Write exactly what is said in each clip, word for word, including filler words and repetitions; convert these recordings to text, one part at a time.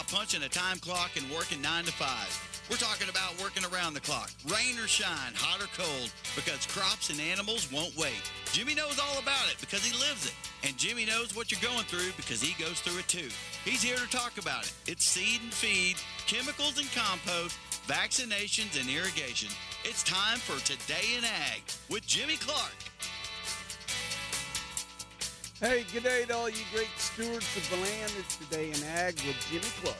about punching a time clock and working nine to five. We're talking about working around the clock, rain or shine, hot or cold, because crops and animals won't wait. Jimmy knows all about it because he lives it. And Jimmy knows what you're going through because he goes through it too. He's here to talk about it. It's seed and feed, chemicals and compost, vaccinations and irrigation. It's time for Today in Ag with Jimmy Clark. Hey, good day to all you great stewards of the land. It's Today in Ag with Jimmy Clark.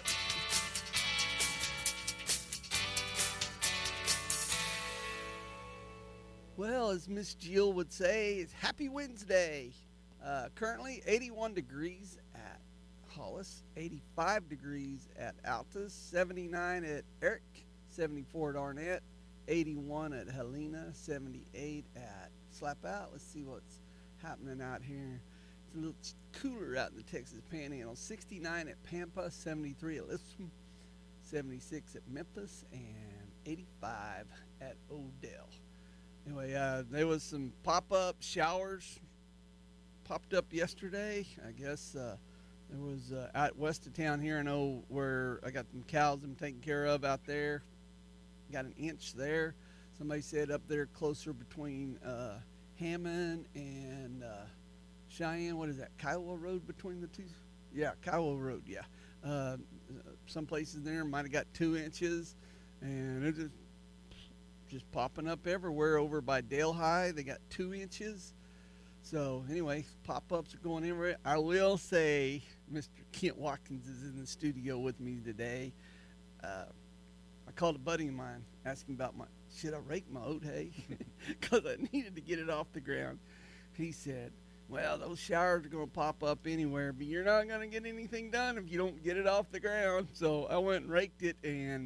Well, as Miss Jill would say, it's Happy Wednesday. Uh, currently eighty-one degrees at Hollis, eighty-five degrees at Altus, seventy-nine at Eric, seventy-four at Arnett, eighty-one at Helena, seventy-eight at Slap Out. Let's see what's happening out here. It's a little cooler out in the Texas Panhandle. sixty-nine at Pampa, seventy-three at Lisbon, seventy-six at Memphis, and eighty-five at Odell. Anyway, uh, there was some pop-up showers popped up yesterday. I guess uh, there was uh, out west of town here. I know where I got them cows I'm taking care of out there. Got an inch there. Somebody said up there closer between uh, Hammond and uh, Cheyenne. What is that? Kiowa Road between the two? Yeah, Kiowa Road, yeah. Uh, some places there might have got two inches. And it just just popping up everywhere. Over by Dale High, they got two inches. So anyway, pop-ups are going everywhere. I will say Mister Kent Watkins is in the studio with me today. Uh, I called a buddy of mine asking about my, should I rake my oat hay? Because I needed to get it off the ground. He said, well, those showers are going to pop up anywhere, but you're not going to get anything done if you don't get it off the ground. So I went and raked it, and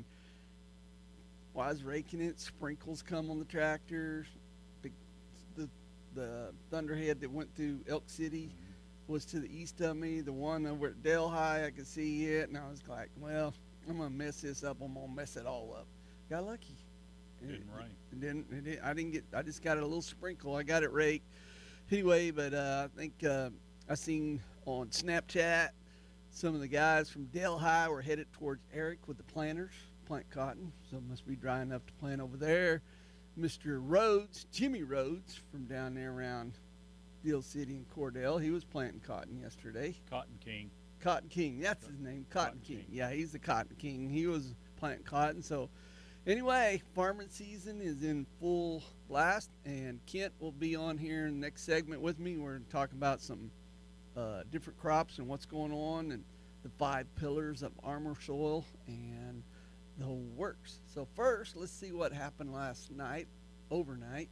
while I was raking it, sprinkles come on the tractor. Big, the the thunderhead that went through Elk City was to the east of me. The one over at Dale High, I could see it, and I was like, well, I'm going to mess this up. I'm going to mess it all up. Got lucky. It didn't rain. It didn't, it didn't, I didn't get, I just got a little sprinkle. I got it raked. Anyway, but uh, I think uh, I seen on Snapchat some of the guys from Dale High were headed towards Eric with the planters. Plant cotton, so it must be dry enough to plant over there. Mister Rhodes, Jimmy Rhodes, from down there around Deal City and Cordell, he was planting cotton yesterday. Cotton King. Cotton King, that's his name, Cotton, Cotton King. King. Yeah, he's the Cotton King. He was planting cotton. So anyway, farming season is in full blast, and Kent will be on here in the next segment with me. We're talking about some uh, different crops and what's going on, and the five pillars of Armor Soil, and the whole works. So first, let's see what happened last night, overnight.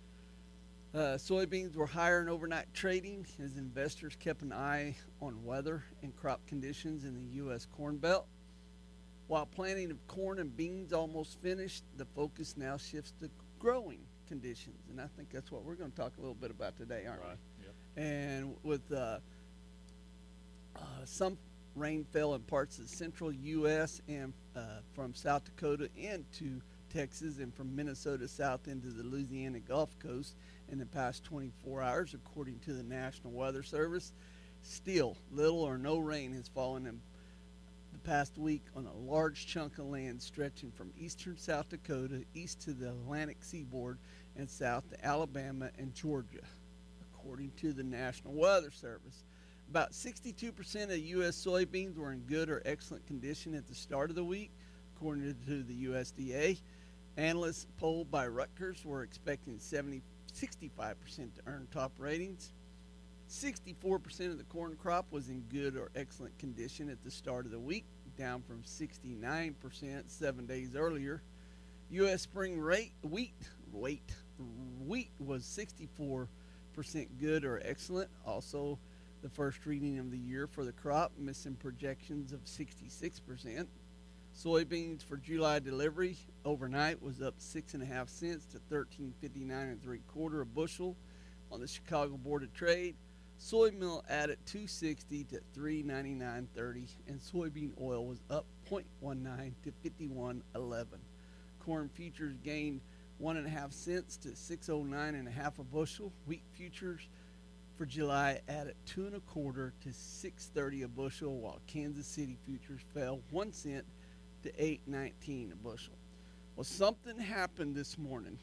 Uh, soybeans were higher in overnight trading as investors kept an eye on weather and crop conditions in the U S Corn Belt. While planting of corn and beans almost finished, the focus now shifts to growing conditions, and I think that's what we're going to talk a little bit about today, aren't right. we? Yep. And with uh, uh, some rain fell in parts of the central U S and uh, from South Dakota into Texas, and from Minnesota south into the Louisiana Gulf Coast in the past twenty-four hours, according to the National Weather Service. Still, little or no rain has fallen in the past week on a large chunk of land stretching from eastern South Dakota east to the Atlantic seaboard and south to Alabama and Georgia, according to the National Weather Service. About sixty-two percent of U S soybeans were in good or excellent condition at the start of the week, according to the U S D A. Analysts polled by Rutgers were expecting seventy, sixty-five percent to earn top ratings. sixty-four percent of the corn crop was in good or excellent condition at the start of the week, down from sixty-nine percent seven days earlier. U S spring rate wheat wait wheat was sixty-four percent good or excellent, also the first reading of the year for the crop, missing projections of sixty-six percent. Soybeans for July delivery overnight was up six and a half cents to thirteen fifty-nine and three quarter a bushel on the Chicago Board of Trade. Soy meal added two sixty to three ninety-nine thirty, and soybean oil was up zero point one nine to fifty-one eleven. Corn futures gained one and a half cents to six oh nine and a half a bushel. Wheat futures for July added two and a quarter to six thirty a bushel, while Kansas City futures fell one cent to eight nineteen a bushel. Well, something happened this morning,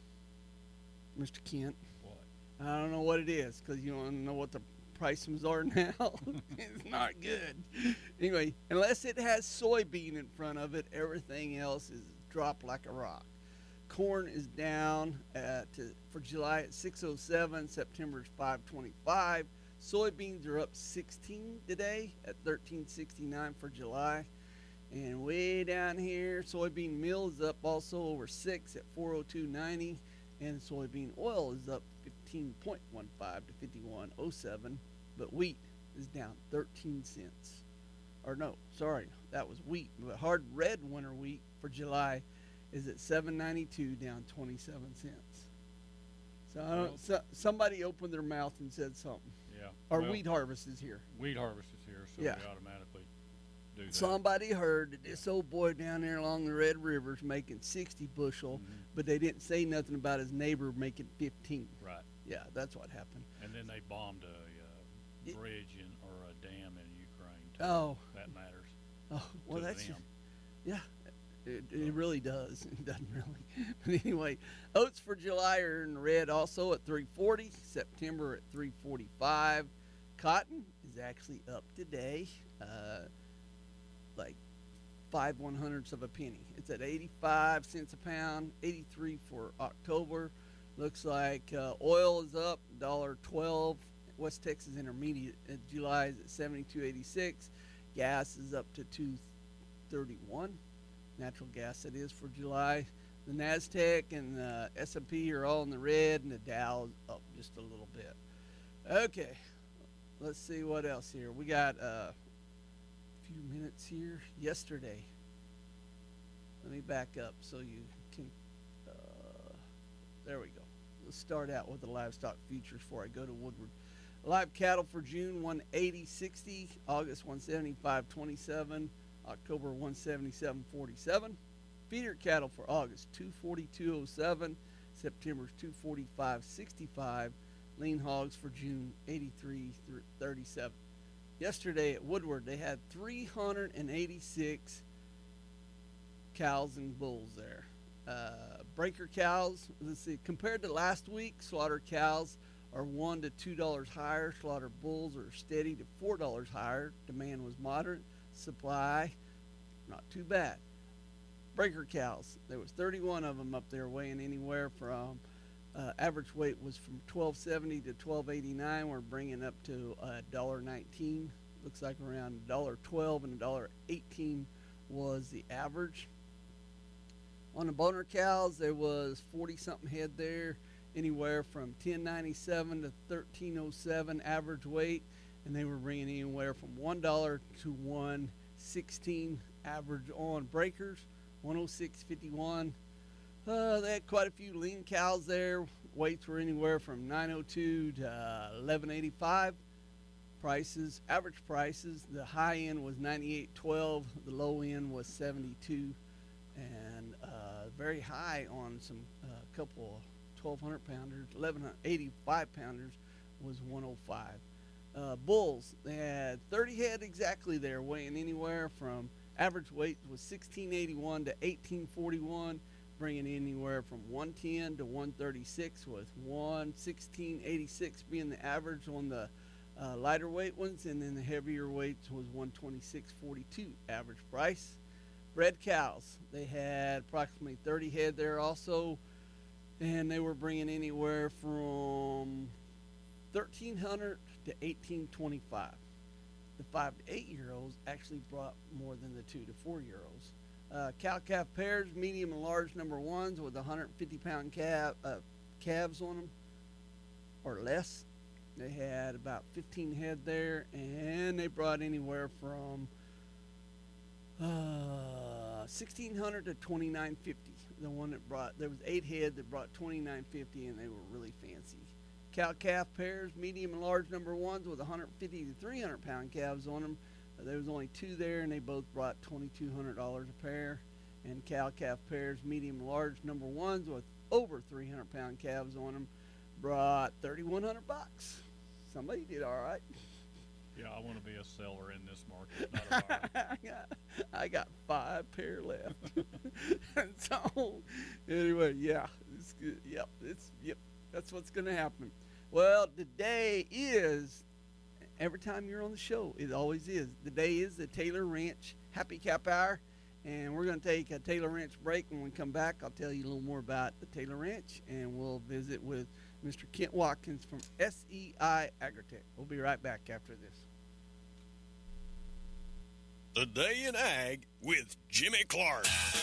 Mister Kent. What? I don't know what it is, because you want to know what the prices are now. It's not good. Anyway, unless it has soybean in front of it, everything else is dropped like a rock. Corn is down at, to, for July at six oh seven. September is five twenty-five. Soybeans are up sixteen today at thirteen sixty-nine for July. And way down here, soybean meal is up also over six at four oh two ninety. And soybean oil is up fifteen point one five to fifty-one oh seven. But wheat is down thirteen cents. Or no, sorry, that was wheat. But hard red winter wheat for July is at seven ninety-two, down twenty-seven cents. So, I don't, so somebody opened their mouth and said something. Yeah. Our well, wheat harvest is here. Wheat harvest is here, so Yeah. we automatically do that. Somebody heard that this old boy down there along the Red River's making sixty bushel, Mhm. but they didn't say nothing about his neighbor making fifteen. Right. Yeah, that's what happened. And then they bombed a uh, Ye- bridge in or a dam in Ukraine. Too. Oh, That matters. oh, well, to that's them. just, yeah, it, it really does. It doesn't really. But anyway, oats for July are in the red also at three forty. September at three forty-five. Cotton is actually up today, uh, like five one hundredths of a penny. It's at eighty-five cents a pound. eighty-three for October. Looks like uh, oil is up one dollar twelve. West Texas Intermediate at July is at seventy-two eighty-six. Gas is up to two thirty-one. Natural gas, that is, for July. The NASDAQ and the S and P are all in the red, and the Dow is up just a little bit. Okay, let's see what else here. We got uh, a few minutes here. Yesterday, let me back up so you can, uh, there we go. Let's start out with the livestock futures before I go to Woodward. Live cattle for June, one eighty sixty. August, one seventy-five twenty-seven. October, one seventy-seven forty-seven. Feeder cattle for August, two forty-two oh seven. September's two forty-five sixty-five. Lean hogs for June, eighty-three thirty-seven. Yesterday at Woodward, they had three hundred eighty-six cows and bulls there. Uh, breaker cows, let's see, compared to last week, slaughter cows are one to two dollars higher. Slaughter bulls are steady to four dollars higher. Demand was moderate. Supply, not too bad. Breaker cows, there was thirty-one of them up there, weighing anywhere from uh, average weight was from twelve seventy to twelve eighty-nine. We're bringing up to a dollar nineteen. Looks like around a dollar twelve and a dollar eighteen was the average. On the boner cows, there was forty something head there, anywhere from ten ninety-seven to thirteen oh seven average weight, and they were bringing anywhere from one dollar to one sixteen average on breakers. one oh six fifty-one. Uh, they had quite a few lean cows there. Weights were anywhere from nine oh two to uh, eleven eighty-five. Prices, average prices, the high end was ninety-eight twelve, the low end was seventy-two, and uh, very high on some uh, couple twelve hundred pounders, eleven eighty-five pounders was one oh five. Uh, bulls, they had thirty head exactly there, weighing anywhere from average weight was sixteen eighty-one to eighteen forty-one, bringing anywhere from one ten to one thirty-six, with one sixteen eighty-six being the average on the uh, lighter weight ones, and then the heavier weights was one twenty-six forty-two average price. Bred cows, they had approximately thirty head there also, and they were bringing anywhere from thirteen hundred to eighteen twenty-five. The five to eight year olds actually brought more than the two to four year olds. Uh, cow calf pairs, medium and large number ones with one hundred fifty pound calf, uh, calves on them or less. They had about fifteen head there, and they brought anywhere from uh, sixteen hundred to twenty-nine fifty. The one that brought, there was eight head that brought twenty-nine fifty, and they were really fancy. Cow calf pairs, medium and large number ones with one hundred fifty to three hundred pound calves on them. Uh, there was only two there, and they both brought twenty-two hundred dollars a pair. And cow calf pairs, medium and large number ones with over three hundred pound calves on them, brought thirty-one hundred bucks. somebody did all right. Yeah, I want to be a seller in this market, not a buyer. I got, I got five pair left. And so, anyway, yeah, it's good. Yep, it's yep, that's what's gonna happen. Well, today is, every time you're on the show, it always is. The day is the Taylor Ranch Happy Cap Hour, and we're gonna take a Taylor Ranch break. When we come back, I'll tell you a little more about the Taylor Ranch, and we'll visit with Mister Kent Watkins from S E I Agritech. We'll be right back after this. The Day in Ag with Jimmy Clark.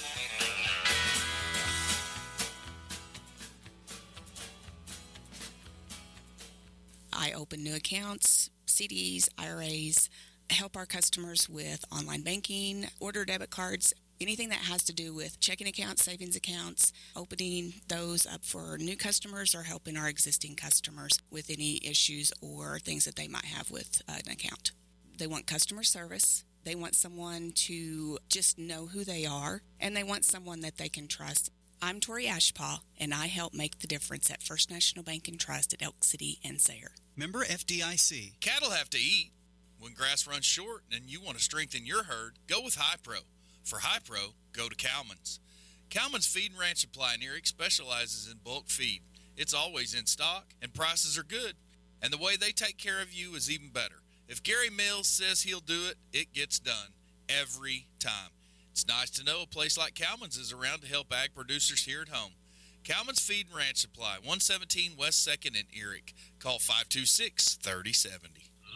I open new accounts, C Ds, I R As, help our customers with online banking, order debit cards, anything that has to do with checking accounts, savings accounts, opening those up for new customers or helping our existing customers with any issues or things that they might have with an account. They want customer service. They want someone to just know who they are, and they want someone that they can trust. I'm Tori Ashpaw, and I help make the difference at First National Bank and Trust at Elk City and Sayre. Member F D I C. Cattle have to eat. When grass runs short and you want to strengthen your herd, go with Hi-Pro. For Hi-Pro, go to Cowman's. Cowman's Feed and Ranch Supply in Eric specializes in bulk feed. It's always in stock, and prices are good. And the way they take care of you is even better. If Gary Mills says he'll do it, it gets done every time. It's nice to know a place like Cowman's is around to help ag producers here at home. Cowman's Feed and Ranch Supply, one seventeen West second in Eric. Call five two six, three oh seven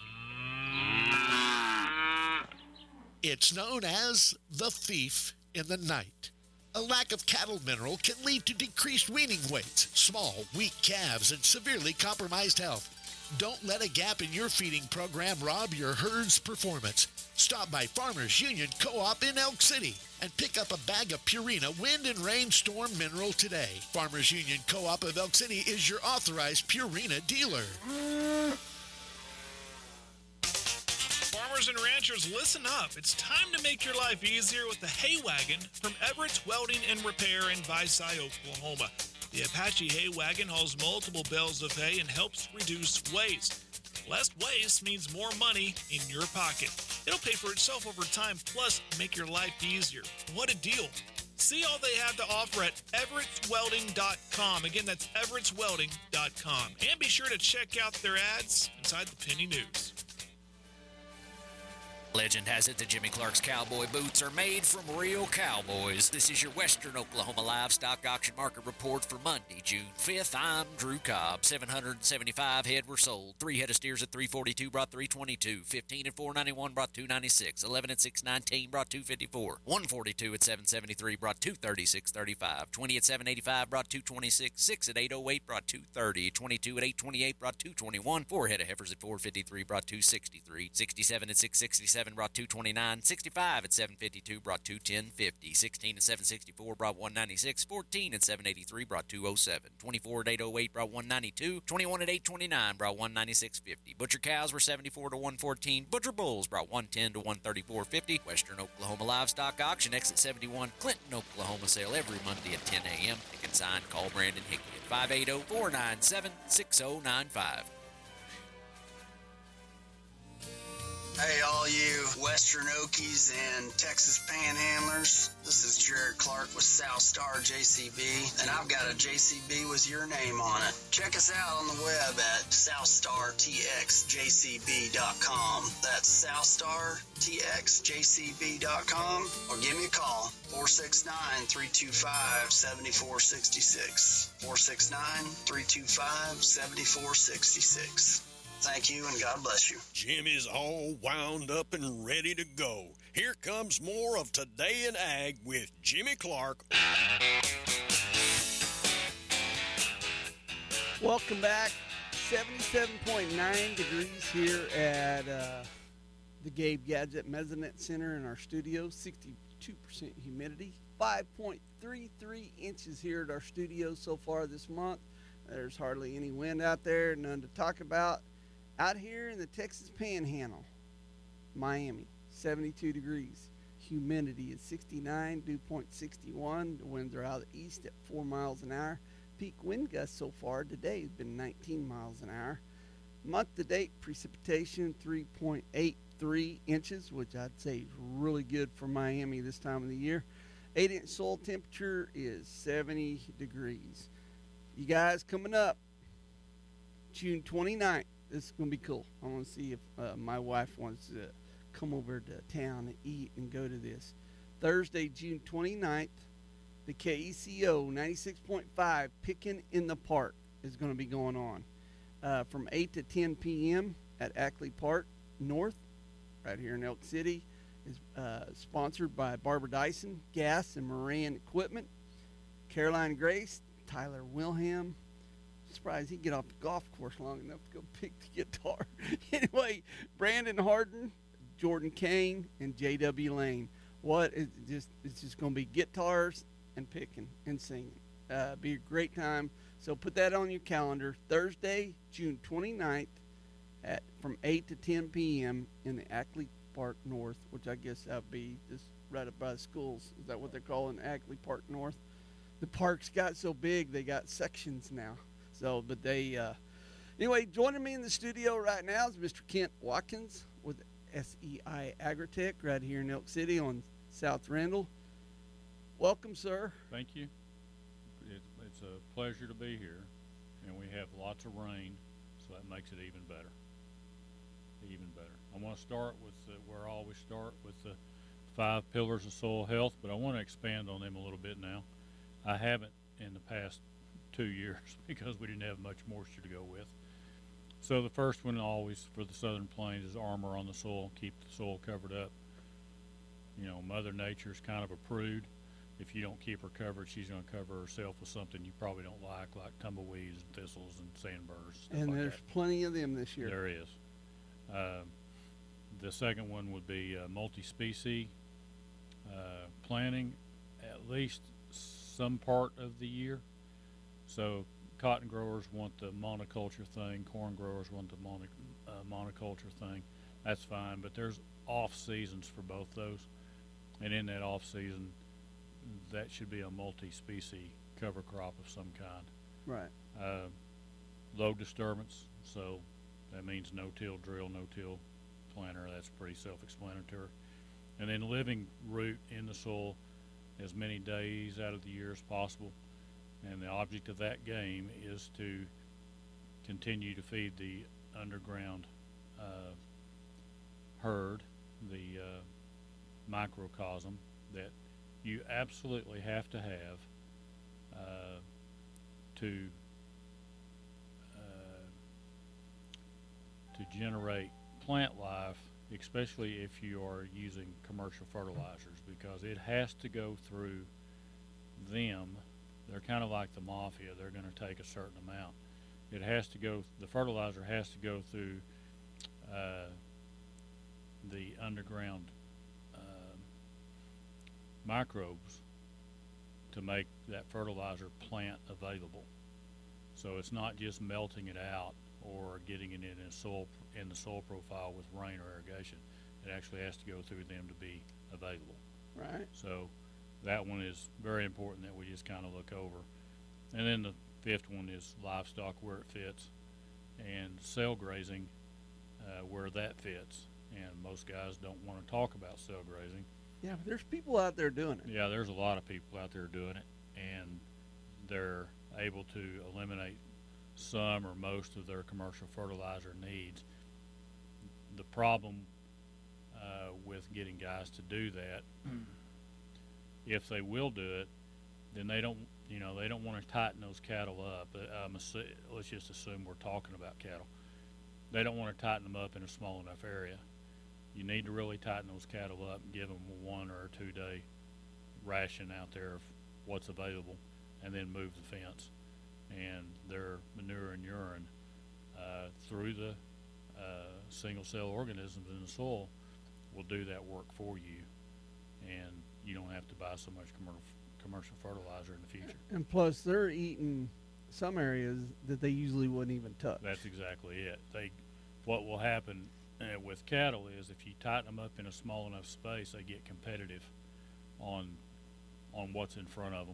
oh. It's known as the thief in the night. A lack of cattle mineral can lead to decreased weaning weights, small, weak calves, and severely compromised health. Don't let a gap in your feeding program rob your herd's performance. Stop by Farmers Union Co-op in Elk City and pick up a bag of Purina Wind and Rain Storm Mineral today. Farmers Union Co-op of Elk City is your authorized Purina dealer. Farmers and ranchers, listen up. It's time to make your life easier with the Hay Wagon from Everett's Welding and Repair in Visay, Oklahoma. The Apache Hay Wagon hauls multiple bales of hay and helps reduce waste. Less waste means more money in your pocket. It'll pay for itself over time, plus make your life easier. What a deal. See all they have to offer at Everett's Welding dot com. Again, that's Everett's Welding dot com. And be sure to check out their ads inside the Penny News. Legend has it that Jimmy Clark's cowboy boots are made from real cowboys. This is your Western Oklahoma Livestock Auction Market Report for Monday, June fifth. I'm Drew Cobb. seven hundred seventy-five head were sold. Three head of steers at three forty-two brought three twenty-two. fifteen and four ninety-one brought two ninety-six. eleven and six nineteen brought two fifty-four. one forty-two at seven seventy-three brought two thirty-six thirty-five. twenty at seven eighty-five brought two twenty-six. six at eight oh eight brought two thirty. twenty-two at eight twenty-eight brought two twenty-one. four head of heifers at four fifty-three brought two sixty-three. sixty-seven at six sixty-seven brought two twenty-nine. sixty-five at seven fifty-two brought two ten fifty. sixteen at seven sixty-four brought one ninety-six. fourteen at seven eighty-three brought two oh seven. twenty-four at eight oh eight brought one ninety-two. twenty-one at eight twenty-nine brought one ninety-six fifty. Butcher cows were seventy-four to one fourteen. Butcher bulls brought one ten to one thirty-four fifty. Western Oklahoma Livestock Auction, exit seventy-one, Clinton, Oklahoma. Sale every Monday at ten a.m. You can sign, call Brandon Hickey at five eight zero, four nine seven, six zero nine five. Hey, all you Western Okies and Texas Panhandlers. This is Jared Clark with Southstar J C B, and I've got a J C B with your name on it. Check us out on the web at southstar t x j c b dot com. That's southstar t x j c b dot com, or give me a call, four six nine, three two five, seven four six six, four six nine, three two five, seven four six six. Thank you, and God bless you. Jimmy's all wound up and ready to go. Here comes more of Today in Ag with Jimmy Clark. Welcome back. seventy-seven point nine degrees here at uh, the Gabe Gadget Measurement Center in our studio. sixty-two percent humidity. five point three three inches here at our studio so far this month. There's hardly any wind out there, none to talk about. Out here in the Texas Panhandle, Miami, seventy-two degrees. Humidity is sixty-nine, dew point sixty-one. The winds are out of the east at four miles an hour. Peak wind gust so far today has been nineteen miles an hour. Month to date precipitation three point eight three inches, which I'd say is really good for Miami this time of the year. eight inch soil temperature is seventy degrees. You guys, coming up June twenty-ninth, this is going to be cool. I want to see if uh, my wife wants to come over to town and eat and go to this. Thursday, June twenty-ninth, the K E C O ninety-six point five Pickin' in the Park is going to be going on uh, from eight to ten p.m. at Ackley Park North, right here in Elk City. Is uh, sponsored by Barbara Dyson, Gas and Moran Equipment, Caroline Grace, Tyler Wilhelm. Surprised he get off the golf course long enough to go pick the guitar. Anyway, Brandon Harden, Jordan Kane, and J W Lane. What is just it's just going to be guitars and picking and singing. Uh, be a great time. So put that on your calendar. Thursday, June twenty-ninth, at from eight to ten p.m. in the Ackley Park North, which I guess that would be just right up by the schools. Is that what they're calling Ackley Park North? The park's got so big they got sections now. So, but they uh, anyway. Joining me in the studio right now is Mister Kent Watkins with S E I Agritech right here in Elk City on South Randall. Welcome, sir. Thank you. It's, it's a pleasure to be here, and we have lots of rain, so that makes it even better. Even better. I want to start with uh, where I always start with the five pillars of soil health, but I want to expand on them a little bit now. I haven't in the past two years because we didn't have much moisture to go with. So the first one always for the Southern Plains is armor on the soil, keep the soil covered up. You know, Mother Nature's kind of a prude. If you don't keep her covered, she's going to cover herself with something you probably don't like, like tumbleweeds and thistles and sandburrs. And like there's that. plenty of them this year. There is. Uh, the second one would be uh, multi-species uh, planting at least some part of the year. So cotton growers want the monoculture thing, corn growers want the mono, uh, monoculture thing. That's fine, but there's off seasons for both those. And in that off season, that should be a multi-species cover crop of some kind. Right. Uh, low disturbance, so that means no-till drill, no-till planter. That's pretty self-explanatory. And then living root in the soil as many days out of the year as possible. And the object of that game is to continue to feed the underground uh, herd, the uh, microcosm that you absolutely have to have uh, to uh, to generate plant life, especially if you are using commercial fertilizers, because it has to go through them. They're kind of like the mafia. They're going to take a certain amount. It has to go, the fertilizer has to go through uh, the underground uh, microbes to make that fertilizer plant available. So it's not just melting it out or getting it in a soil in the soil profile with rain or irrigation. It actually has to go through them to be available. Right. So that one is very important that we just kind of look over. And then the fifth one is livestock, where it fits, and cell grazing, uh, where that fits. And most guys don't want to talk about cell grazing. Yeah, but there's people out there doing it. Yeah, there's a lot of people out there doing it, and they're able to eliminate some or most of their commercial fertilizer needs. The problem uh, with getting guys to do that, if they will do it, then they don't, you know, they don't want to tighten those cattle up. Um, let's just assume we're talking about cattle. They don't want to tighten them up in a small enough area. You need to really tighten those cattle up and give them a one or a two day ration out there of what's available, and then move the fence. And their manure and urine uh, through the uh, single cell organisms in the soil will do that work for you, and you don't have to buy so much commercial commercial fertilizer in the future. And plus, they're eating some areas that they usually wouldn't even touch. That's exactly it. They, what will happen uh, with cattle is if you tighten them up in a small enough space, they get competitive on on what's in front of them,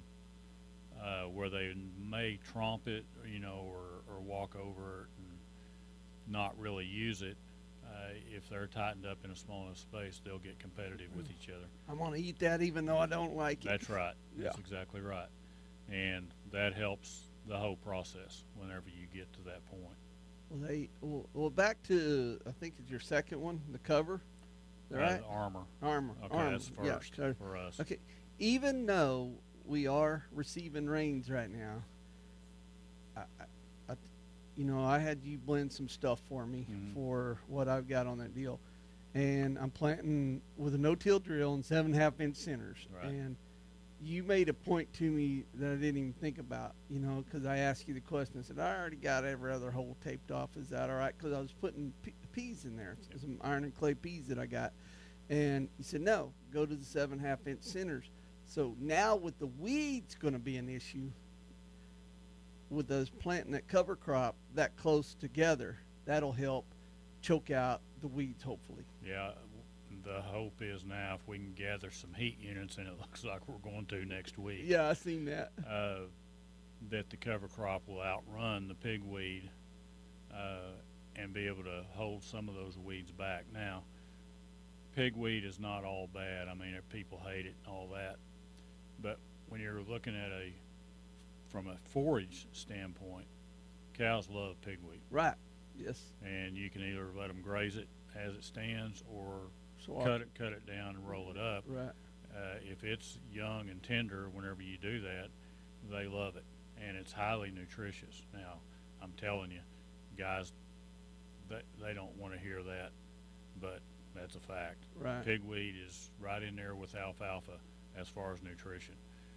uh, where they may tromp it, you know, or, or walk over it, and not really use it, uh, if they're tightened up in a small enough space, they'll get competitive with each other. I'm going to eat that even though I don't like it. That's right. Yeah. That's exactly right. And that helps the whole process whenever you get to that point. Well, they well, well back to I think it's your second one, the cover. Uh, Right? the armor. Armor. Okay, armor. that's yeah, first so- for us. Okay, even though we are receiving rains right now, I, I, I, you know, I had you blend some stuff for me Mhm. for what I've got on that deal, and I'm planting with a no-till drill and seven and a half inch centers, Right. and you made a point to me that I didn't even think about, you know, because I asked you the question. I said, I already got every other hole taped off. Is that all right? Because I was putting pe- peas in there, Yep. some iron and clay peas that I got. And you said, no, go to the seven and a half inch centers. So now with the weeds going to be an issue, with those planting that cover crop that close together, that'll help choke out the weeds, hopefully. Yeah, the hope is now if we can gather some heat units, and it looks like we're going to next week, Yeah, I seen that. uh, that the cover crop will outrun the pigweed uh, and be able to hold some of those weeds back. Now, pigweed is not all bad. I mean, if people hate it and all that, but when you're looking at a from a forage standpoint, cows love pigweed, Right. Yes. and you can either let them graze it as it stands or So I- cut it, cut it down and roll it up. Right. Uh, if it's young and tender, whenever you do that, they love it, and it's highly nutritious. Now, I'm telling you, guys, they, they don't want to hear that, but that's a fact. Right. Pigweed is right in there with alfalfa as far as nutrition,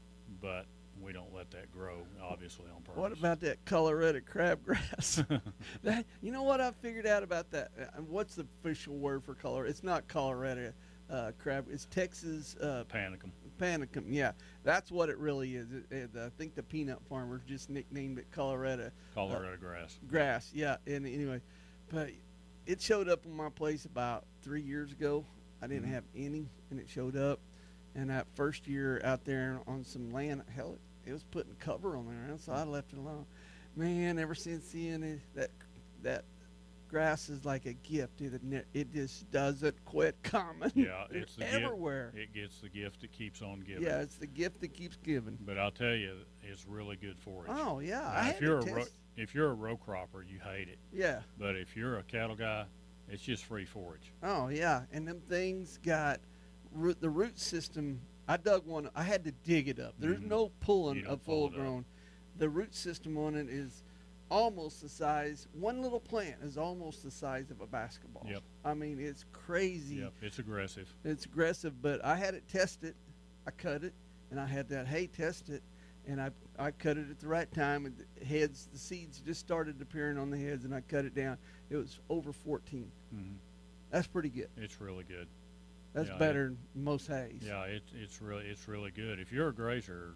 but we don't let that grow, obviously, on purpose. What about that Colorado crabgrass? that you know what I figured out about that? Uh, What's the official word for Colorado? It's not Colorado uh, crab. It's Texas uh, Panicum. panicum. Yeah, that's what it really is. It, it, I think the peanut farmers just nicknamed it Colorado Colorado grass. grass. Yeah. And anyway, but it showed up on my place about three years ago. I didn't Mhm. have any, and it showed up. And that first year out there on some land, hell, it, it was putting cover on there, so I left it alone. Man, ever since seeing it, that that grass is like a gift. It ne- it just doesn't quit coming. Yeah, it's the gift- everywhere. It gets the gift that keeps on giving. Yeah, it's the gift that keeps giving. But I'll tell you, it's really good forage. Oh yeah, Now, I had if you're to a ro- test. if you're a row cropper, you hate it. Yeah. But if you're a cattle guy, it's just free forage. Oh yeah, and them things got root, the root system. I dug one. I had to dig it up. There's Mhm. no pulling You don't a pull full it up. grown. The root system on it is almost the size. One little plant is almost the size of a basketball. Yep. I mean, it's crazy. Yep, it's aggressive. It's aggressive, but I had it tested. I cut it, and I had that hay test it, and I I cut it at the right time. And the heads, the seeds just started appearing on the heads, and I cut it down. It was over fourteen. hmm That's pretty good. It's really good. That's Yeah, better than most hays. Yeah, it's it's really it's really good. If you're a grazer,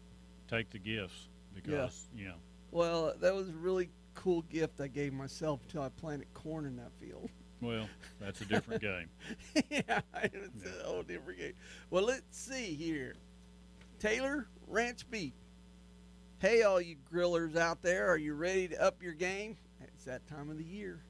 take the gifts because you know. Well, that was a really cool gift I gave myself until I planted corn in that field. Well, that's a different game. yeah, it's Yeah. a whole different game. Well, let's see here. Taylor Ranch Beef. Hey, all you grillers out there, are you ready to up your game? It's that time of the year.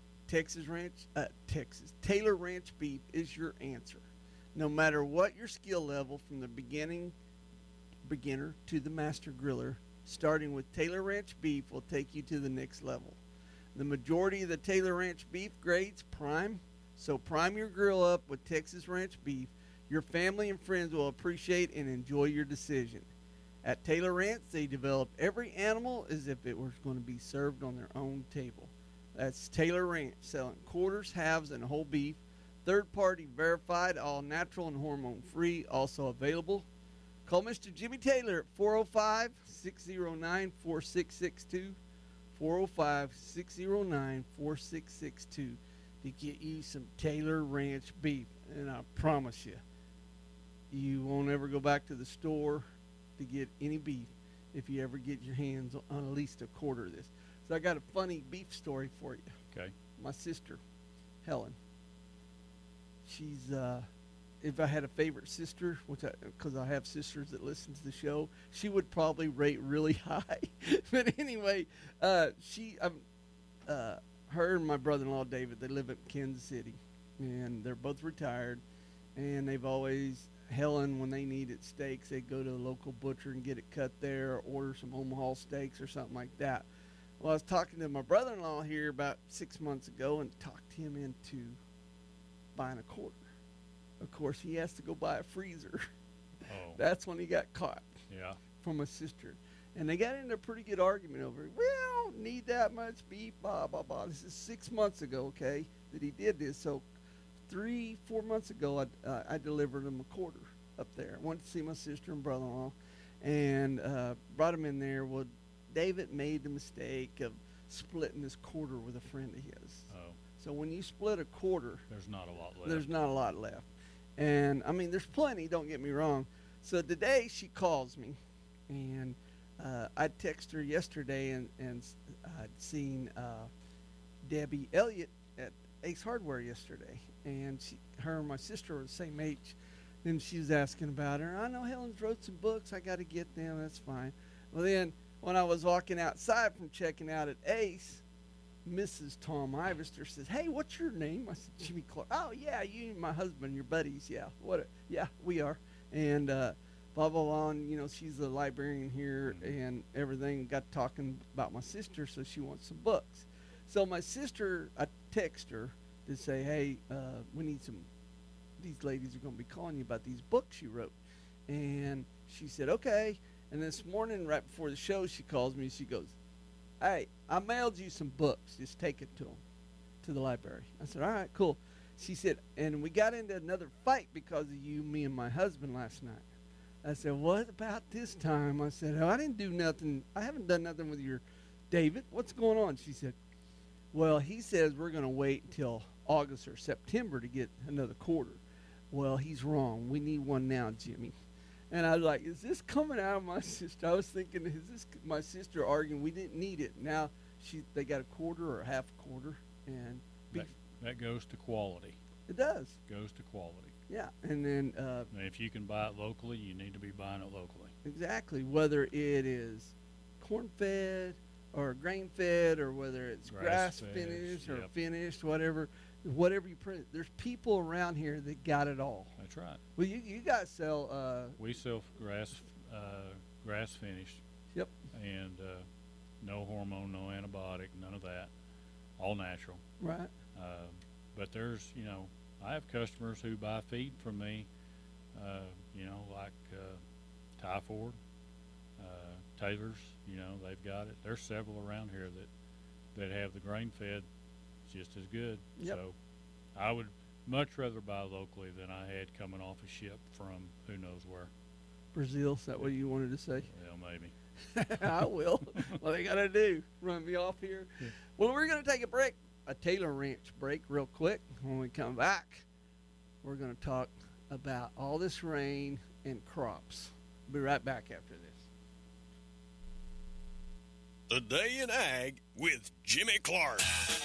Texas Ranch, uh, Texas Taylor Ranch Beef is your answer. No matter what your skill level, from the beginning beginner to the master griller, starting with Taylor Ranch Beef will take you to the next level. The majority of the Taylor Ranch Beef grades prime, so prime your grill up with Texas Ranch Beef. Your family and friends will appreciate and enjoy your decision. At Taylor Ranch, they develop every animal as if it was going to be served on their own table. That's Taylor Ranch, selling quarters, halves, and whole beef. Third-party verified, all natural and hormone-free, also available. Call Mister Jimmy Taylor at four oh five, six oh nine, four six six two, four oh five, six oh nine, four six six two to get you some Taylor Ranch beef. And I promise you, you won't ever go back to the store to get any beef if you ever get your hands on at least a quarter of this. So I got a funny beef story for you. Okay. My sister, Helen, she's, uh, if I had a favorite sister, which I, because I have sisters that listen to the show, she would probably rate really high. But anyway, uh, she, um, uh, her and my brother-in-law David, they live in Kansas City, and they're both retired, and they've always, Helen, when they needed steaks, they'd go to a local butcher and get it cut there, or order some Omaha steaks or something like that. Well, I was talking to my brother-in-law here about six months ago and talked him into buying a quarter. Of course, he has to go buy a freezer. Oh. That's when he got caught. Yeah. From my sister. And they got into a pretty good argument over it. We don't need that much beef, blah, blah, blah. This is six months ago, okay, that he did this. So three, four months ago, I, uh, I delivered him a quarter up there. I went to see my sister and brother-in-law and uh, brought him in there. Well, David made the mistake of splitting this quarter with a friend of his. Oh. So when you split a quarter, There's not a lot left. there's not a lot left. And, I mean, there's plenty, don't get me wrong. So today she calls me, and uh, I texted her yesterday, and, and I'd seen uh, Debbie Elliott at Ace Hardware yesterday. And she, her and my sister were the same age. And she was asking about her. I know Helen's wrote some books. I got to get them. That's fine. Well, then when I was walking outside from checking out at Ace, Missus Tom Ivester says, "Hey, what's your name?" I said, "Jimmy Clark." "Oh, yeah, you and my husband, your buddies." "Yeah, what? A, yeah, we are." And uh, blah, blah, blah. And, you know, she's a librarian here and everything. Got talking about my sister, so she wants some books. So my sister, I text her to say, "Hey, uh, we need some, these ladies are going to be calling you about these books you wrote." And she said, "Okay." And this morning, right before the show, she calls me. She goes, "Hey, I mailed you some books. Just take it to them, to the library." I said, "All right, cool." She said, "And we got into another fight because of you, me, and my husband last night." I said, "What about this time?" I said, "Oh, I didn't do nothing. I haven't done nothing with your David. What's going on?" She said, "Well, he says we're going to wait until August or September to get another quarter." Well, he's wrong. We need one now, Jimmy. And I was like, is this coming out of my sister? I was thinking, is this my sister arguing we didn't need it? Now she they got a quarter or a half a quarter. And beef. That, that goes to quality. It does. Goes to quality. Yeah. And then uh, And if you can buy it locally, you need to be buying it locally. exactly, whether it is corn-fed or grain-fed or whether it's Grass grass-finished finished, or yep. finished, whatever. Whatever you print, there's people around here that got it all. That's right. Well, you you guys sell. Uh, We sell grass, uh, grass finished. Yep. And uh, no hormone, no antibiotic, none of that. All natural. right. Uh, but there's, you know, I have customers who buy feed from me, uh, you know, like uh, Ty Ford, uh, Taylor's, you know, they've got it. There's several around here that, that have the grain fed just as good. Yep. So I would much rather buy locally than I had coming off a ship from who knows where. Brazil, is that what you wanted to say? Well, maybe. I will. What they got to do, run me off here. Yeah. Well, we're going to take a break, a Taylor Ranch break real quick. When we come back, we're going to talk about all this rain and crops. Be right back after this. The Day in Ag with Jimmy Clark.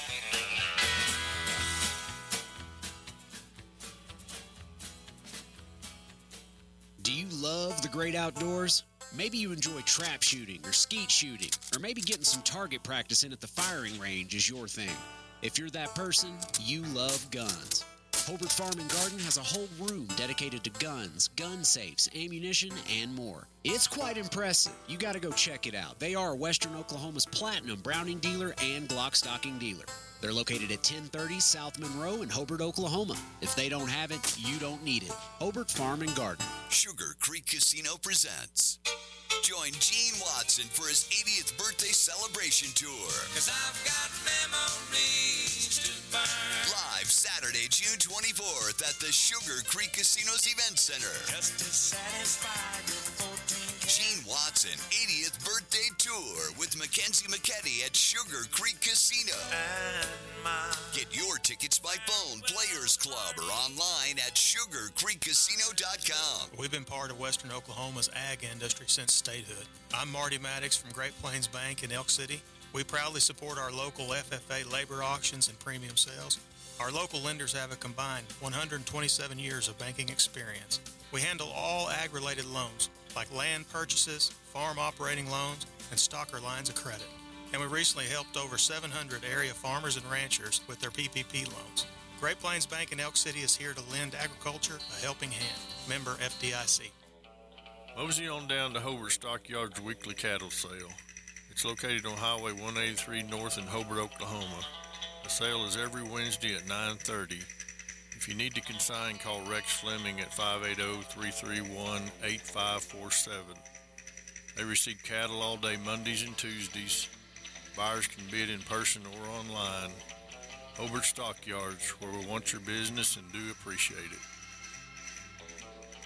Do you love the great outdoors? Maybe you enjoy trap shooting or skeet shooting, or maybe getting some target practice in at the firing range is your thing. If you're that person, you love guns. Hobart Farm and Garden has a whole room dedicated to guns, gun safes, ammunition, and more. It's quite impressive. You got to go check it out. They are Western Oklahoma's platinum Browning dealer and Glock stocking dealer. They're located at ten thirty South Monroe in Hobart, Oklahoma. If they don't have it, you don't need it. Hobart Farm and Garden. Sugar Creek Casino presents. Join Gene Watson for his eightieth birthday celebration tour. 'Cause I've got memories to burn. Live Saturday, June twenty-fourth at the Sugar Creek Casino's Event Center. Just to satisfy your fourteen Gene Watson eightieth birthday tour with Mackenzie McKetty at Sugar Creek Casino. Get your tickets by phone, Players Club, or online at sugar creek casino dot com. We've been part of Western Oklahoma's ag industry since statehood. I'm Marty Maddox from Great Plains Bank in Elk City. We proudly support our local F F A labor auctions and premium sales. Our local lenders have a combined one hundred twenty-seven years of banking experience. We handle all ag-related loans, like land purchases, farm operating loans, and stocker lines of credit. and we recently helped over seven hundred area farmers and ranchers with their P P P loans. Great Plains Bank in Elk City is here to lend agriculture a helping hand. Member F D I C. Mosey on down to Hobart Stockyards weekly cattle sale. It's located on Highway one eighty-three North in Hobart, Oklahoma. The sale is every Wednesday at nine thirty. If you need to consign, call Rex Fleming at five eight zero, three three one, eight five four seven. They receive cattle all day Mondays and Tuesdays. Buyers can bid in person or online. Hobart Stockyards, where we want your business and do appreciate it.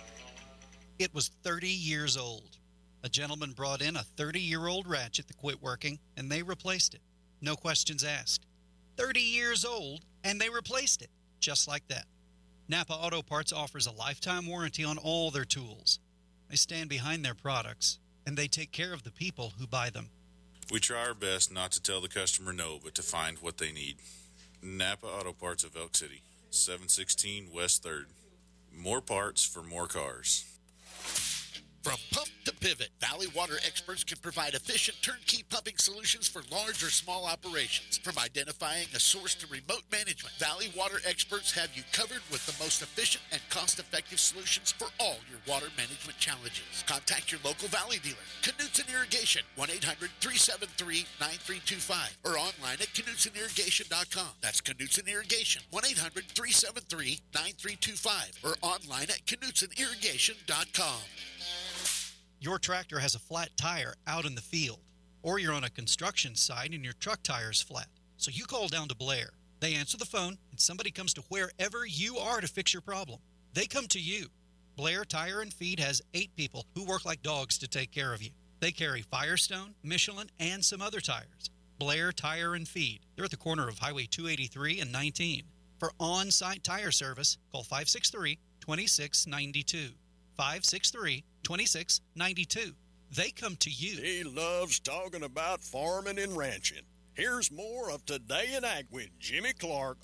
It was thirty years old. A gentleman brought in a thirty-year-old ratchet that quit working, and they replaced it. No questions asked. thirty years old, and they replaced it, just like that. Napa Auto Parts offers a lifetime warranty on all their tools. They stand behind their products, and they take care of the people who buy them. We try our best not to tell the customer no, but to find what they need. Napa Auto Parts of Elk City, seven sixteen West third. More parts for more cars. From pump to pivot, Valley Water experts can provide efficient turnkey pumping solutions for large or small operations. From identifying a source to remote management, Valley Water experts have you covered with the most efficient and cost-effective solutions for all your water management challenges. Contact your local Valley dealer, Knutson Irrigation, one eight hundred, three seven three, nine three two five, or online at knutson irrigation dot com. That's Knutson Irrigation, one eight hundred, three seven three, nine three two five, or online at knutson irrigation dot com. Your tractor has a flat tire out in the field, or you're on a construction site and your truck tire's flat. So you call down to Blair. They answer the phone, and somebody comes to wherever you are to fix your problem. They come to you. Blair Tire and Feed has eight people who work like dogs to take care of you. They carry Firestone, Michelin, and some other tires. Blair Tire and Feed. They're at the corner of Highway two eighty-three and nineteen. For on-site tire service, call five six three, two six nine two. five six three, two six nine two. They come to you. He loves talking about farming and ranching. Here's more of Today in Ag with Jimmy Clark.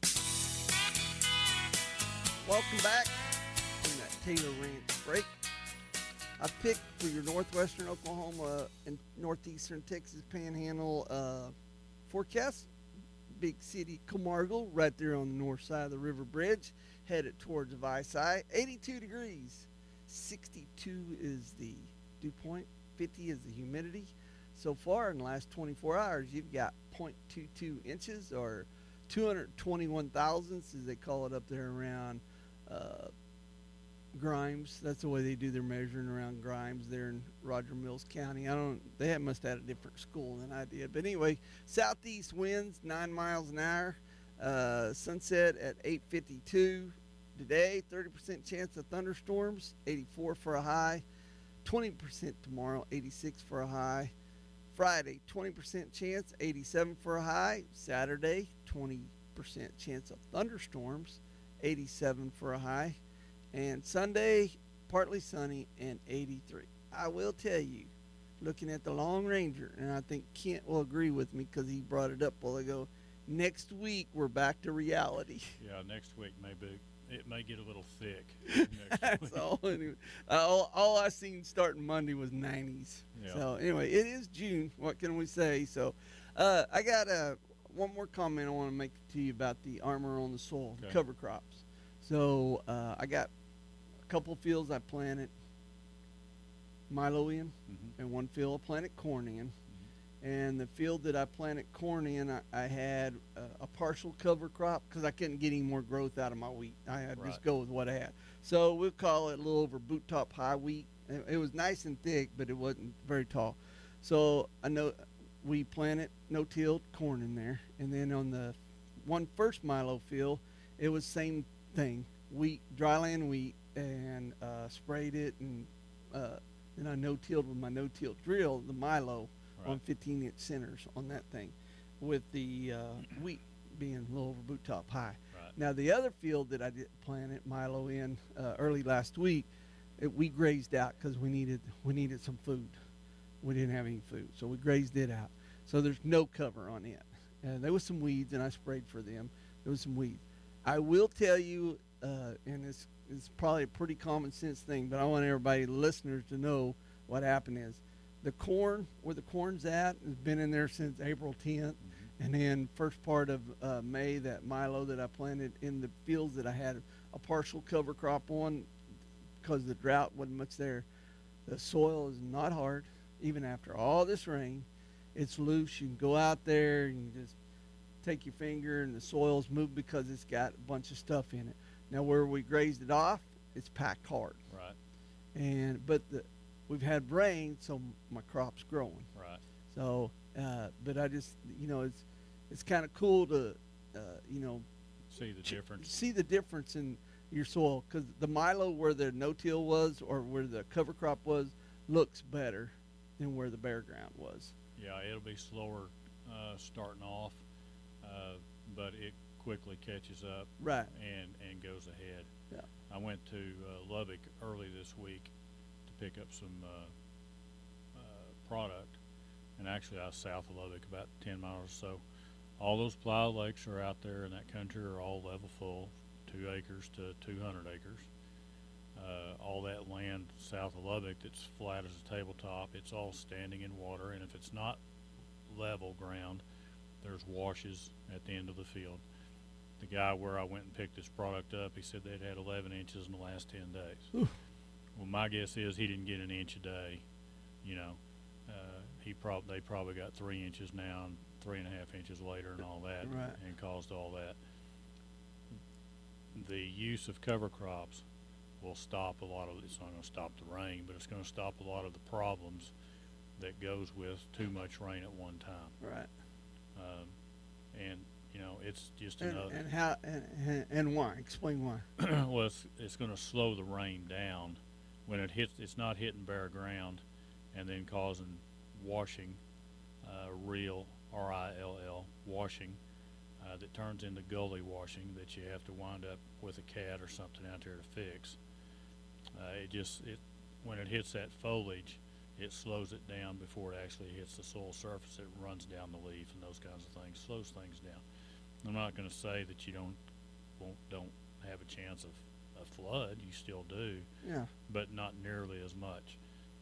Welcome back from that Taylor Ranch break. I picked for your northwestern Oklahoma and northeastern Texas Panhandle uh, forecast. Big city Camargo, right there on the north side of the river bridge, headed towards Visay. eighty-two degrees. sixty-two is the dew point, fifty is the humidity. So far in the last twenty-four hours, you've got zero point two two inches, or two hundred twenty-one thousandths, as they call it up there around uh, Grimes. That's the way they do their measuring around Grimes there in Roger Mills County. I don't, they have, must have had a different school than I did. But anyway, southeast winds, nine miles an hour. Uh, sunset at eight fifty-two. Today, thirty percent chance of thunderstorms, eighty-four for a high. twenty percent tomorrow, eighty-six for a high. Friday, twenty percent chance, eighty-seven for a high. Saturday, twenty percent chance of thunderstorms, eighty-seven for a high. And Sunday, partly sunny and eighty-three. I will tell you, looking at the Long Ranger, and I think Kent will agree with me because he brought it up a while ago, next week we're back to reality. Yeah, next week maybe. It may get a little thick. That's all. Anyway, uh, all, all I seen starting Monday was nineties. Yeah. So anyway, it is June. What can we say? So uh, I got uh, one more comment I want to make to you about the armor on the soil, Okay. cover crops. So uh, I got a couple fields I planted milo in, Mhm. and one field I planted corn in. And the field that I planted corn in, I, I had a, a partial cover crop because I couldn't get any more growth out of my wheat. I had to just Right. go with what I had. So we'll call it a little over boot top high wheat. It, it was nice and thick, but it wasn't very tall. So I know we planted no-tilled corn in there. And then on the one first milo field, it was same thing, wheat, dryland wheat, and uh, sprayed it. And uh, then I no-tilled with my no-till drill, the milo, on fifteen inch centers on that thing, with the uh, wheat being a little over boot top high. Right. Now the other field that I did plant it milo in uh, early last week, it, we grazed out because we needed we needed some food. We didn't have any food, so we grazed it out. So there's no cover on it. And there was some weeds, and I sprayed for them. There was some weeds. I will tell you, uh, and it's it's probably a pretty common sense thing, but I want everybody, listeners, to know what happened is. the corn, where the corn's at, has been in there since April tenth. Mm-hmm. And then first part of uh, May, that milo that I planted in the fields that I had a partial cover crop on because the drought wasn't much there. The soil is not hard, even after all this rain. It's loose. You can go out there and just take your finger and the soil's moved because it's got a bunch of stuff in it. Now where we grazed it off, it's packed hard. Right. And but the, we've had rain, so my crop's growing. Right. So, uh, but I just, you know, it's it's kind of cool to, uh, you know, see the ch- difference. See the difference in your soil, because the milo where the no-till was or where the cover crop was looks better than where the bare ground was. Yeah, it'll be slower uh, starting off, uh, but it quickly catches up. Right. And and goes ahead. Yeah. I went to uh, Lubbock early this week to pick up some uh, uh, product, and actually I was south of Lubbock about ten miles or so. All those plow lakes are out there in that country are all level full, two acres to two hundred acres. Uh, all that land south of Lubbock that's flat as a tabletop, it's all standing in water, and if it's not level ground, there's washes at the end of the field. The guy where I went and picked this product up, he said they'd had eleven inches in the last ten days. Oof. Well, my guess is he didn't get an inch a day. You know, uh, he prob- they probably got three inches now and three and a half inches later and all that, Right. and caused all that. The use of cover crops will stop a lot of, it's not going to stop the rain, but it's going to stop a lot of the problems that goes with too much rain at one time. Right. Um, and, you know, it's just And, another. and how and, and, and why? Explain why. Well, it's, it's going to slow the rain down when it hits. It's not hitting bare ground, and then causing washing, uh, real R I L L washing, uh, that turns into gully washing that you have to wind up with a cat or something out there to fix. Uh, it just it when it hits that foliage, it slows it down before it actually hits the soil surface. It runs down the leaf and those kinds of things, slows things down. I'm not going to say that you don't won't don't have a chance of a flood. You still do. Yeah. But not nearly as much.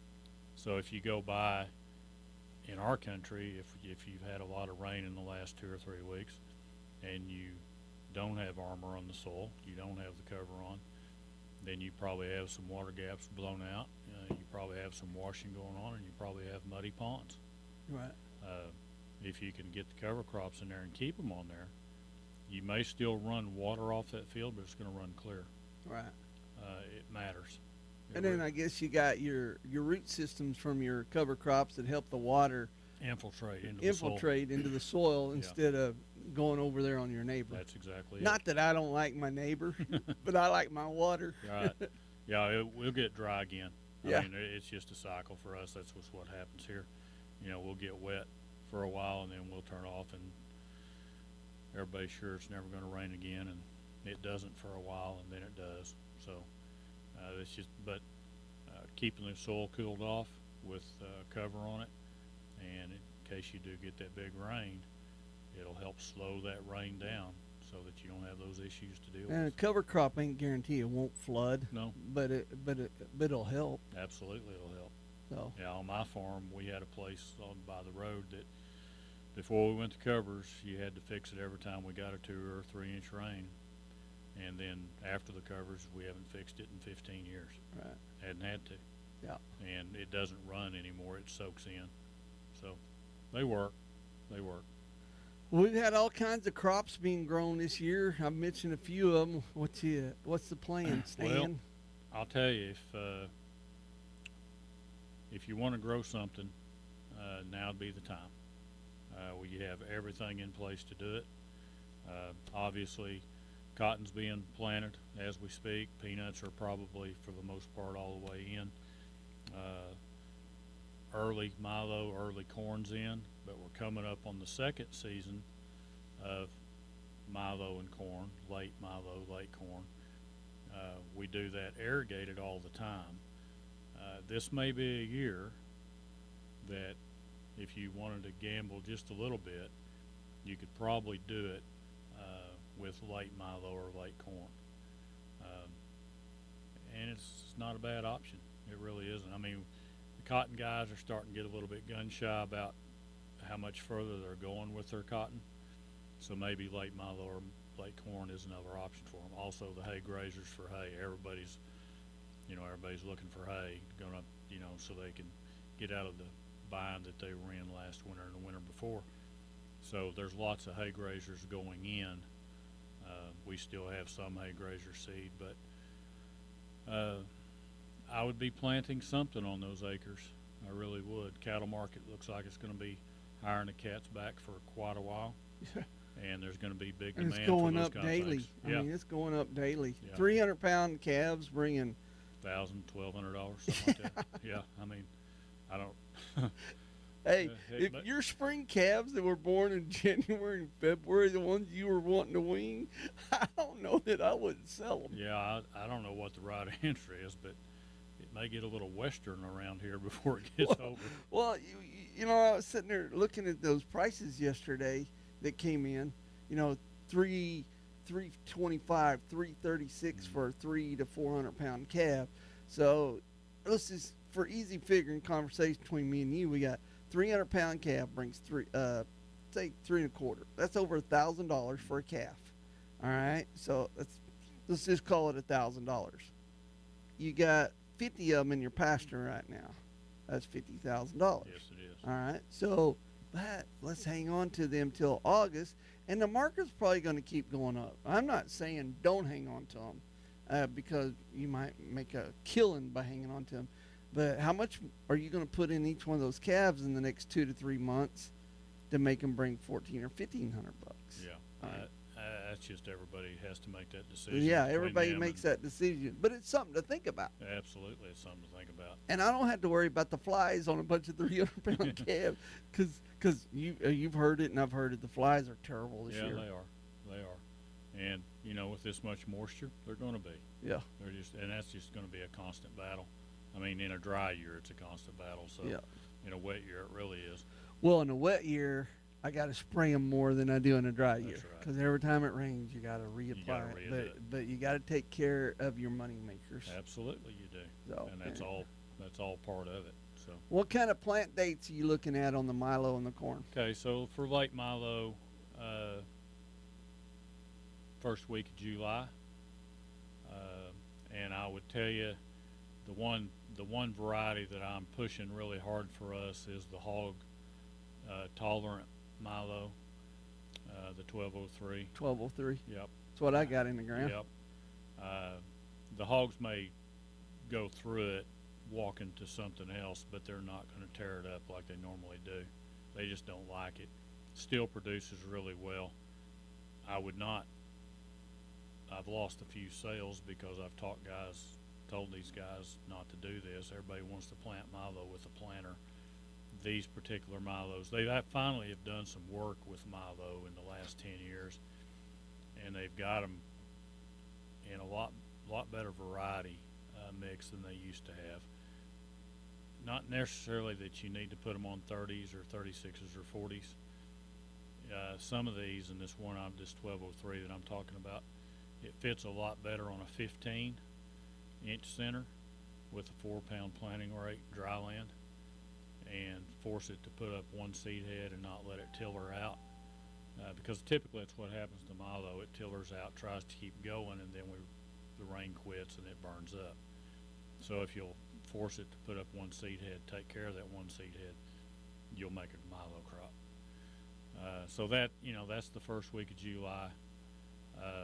So if you go by in our country, if if you've had a lot of rain in the last two or three weeks, and you don't have armor on the soil, you don't have the cover on, then you probably have some water gaps blown out. Uh, you probably have some washing going on, and you probably have muddy ponds. Right. Uh, if you can get the cover crops in there and keep them on there, you may still run water off that field, but it's going to run clear. Right. Uh, it matters. It And then really I guess you got your, your root systems from your cover crops that help the water infiltrate into the infiltrate soil. into the soil Yeah. instead of going over there on your neighbor. That's exactly Not it. that I don't like my neighbor, but I like my water. Right. Yeah, it, we'll get dry again. I Yeah. mean, it- it's just a cycle for us. That's what's what happens here. You know, we'll get wet for a while, and then we'll turn off, and everybody's sure it's never going to rain again, and it doesn't for a while, and then it does. So uh, it's just, but uh, keeping the soil cooled off with uh, cover on it, and in case you do get that big rain, it'll help slow that rain down so that you don't have those issues to deal And a with. cover crop ain't guaranteed it won't flood. No. But it but it but it'll help. Absolutely, it'll help. So Yeah, on my farm, we had a place on by the road that before we went to covers, you had to fix it every time we got a two or three inch rain. And then after the covers, we haven't fixed it in fifteen years. Right. Hadn't had to. Yeah. And it doesn't run anymore, it soaks in. So they work. They work. we've had all kinds of crops being grown this year. I've mentioned a few of them. What's the what's the plan, Stan? Well, I'll tell you, if uh, if you want to grow something, uh, now'd be the time. Uh, we have everything in place to do it. Uh, obviously, cotton's being planted as we speak. Peanuts are probably, for the most part, all the way in. Uh, early milo, early corn's in, but we're coming up on the second season of milo and corn, late milo, late corn. Uh, we do that irrigated all the time. Uh, this may be a year that if you wanted to gamble just a little bit, you could probably do it uh, with late milo or late corn. Um, and it's not a bad option. It really isn't. I mean, the cotton guys are starting to get a little bit gun shy about how much further they're going with their cotton. So maybe late milo or late corn is another option for them. Also, the hay grazers for hay. Everybody's, you know, everybody's looking for hay, going up, you know, so they can get out of the bind that they were in last winter and the winter before. So there's lots of hay grazers going in. Uh, we still have some hay grazer seed, but uh, I would be planting something on those acres. I really would. Cattle market looks like it's going to be hiring the cats back for quite a while. And there's going to be big and demand it's going for those up kind of daily. things. I Yeah. mean, it's going up daily. Yeah. three hundred pound calves bringing Thousand, twelve hundred dollars, something like that. Yeah, I mean, I don't. Hey, Uh, hey, if but- your spring calves that were born in January and February, the ones you were wanting to wean, I don't know that I wouldn't sell them. Yeah, I, I don't know what the right answer is, but it may get a little western around here before it gets Well, over. Well, you, you know, I was sitting there looking at those prices yesterday that came in. You know, three, three twenty-five, three thirty-six Mm-hmm. for a three to four hundred pound calf. So let's just for easy figuring conversation between me and you, we got three hundred pound calf brings three, uh, say three and a quarter. That's over a thousand dollars for a calf. All right, so let's let's just call it a thousand dollars. You got fifty of them in your pasture right now. That's fifty thousand dollars. Yes, it is. All right, so but let's hang on to them till August, and the market's probably going to keep going up. I'm not saying don't hang on to them, uh, because you might make a killing by hanging on to them. But how much are you going to put in each one of those calves in the next two to three months to make them bring fourteen or fifteen hundred bucks? Yeah, All I, right. I, that's just everybody has to make that decision. Yeah, between everybody them makes and- that decision, but it's something to think about. Absolutely, it's something to think about. And I don't have to worry about the flies on a bunch of three hundred pound calves, because because you uh, you've heard it and I've heard it. The flies are terrible this yeah, year. they are. They are. And, you know, with this much moisture, they're going to be. Yeah. They're just, and that's just going to be a constant battle. I mean, in a dry year, it's a constant battle. So, Yeah. in a wet year, it really is. Well, in a wet year, I got to spray them more than I do in a dry year, That's right. because every time it rains, you got to reapply gotta it. redo But it. but you got to take care of your money makers. Absolutely, you do. So, and that's yeah. all. That's all part of it. So. What kind of plant dates are you looking at on the milo and the corn? Okay, so for late milo, uh, first week of July, uh, and I would tell you, the one the one variety that I'm pushing really hard for us is the hog uh, tolerant milo, uh, the twelve oh three. twelve oh three. Yep. That's what I got in the ground. Yep. Uh, the hogs may go through it walking to something else, but they're not going to tear it up like they normally do. They just don't like it. Still produces really well. I would not. I've lost a few sales because I've taught guys, told these guys not to do this. Everybody wants to plant milo with a planter. These particular milos, they have finally have done some work with milo in the last ten years, and they've got them in a lot, lot better variety uh, mix than they used to have. Not necessarily that you need to put them on thirties or thirty-sixes or forties. Uh, some of these, and this one, I'm this twelve oh three that I'm talking about, it fits a lot better on a fifteen inch center with a four pound planting rate dry land, and force it to put up one seed head and not let it tiller out. Uh, because typically that's what happens to milo. It tillers out, tries to keep going, and then we, the rain quits and it burns up. So if you'll force it to put up one seed head, take care of that one seed head, you'll make a milo crop. Uh, so that, you know, that's the first week of July. Uh,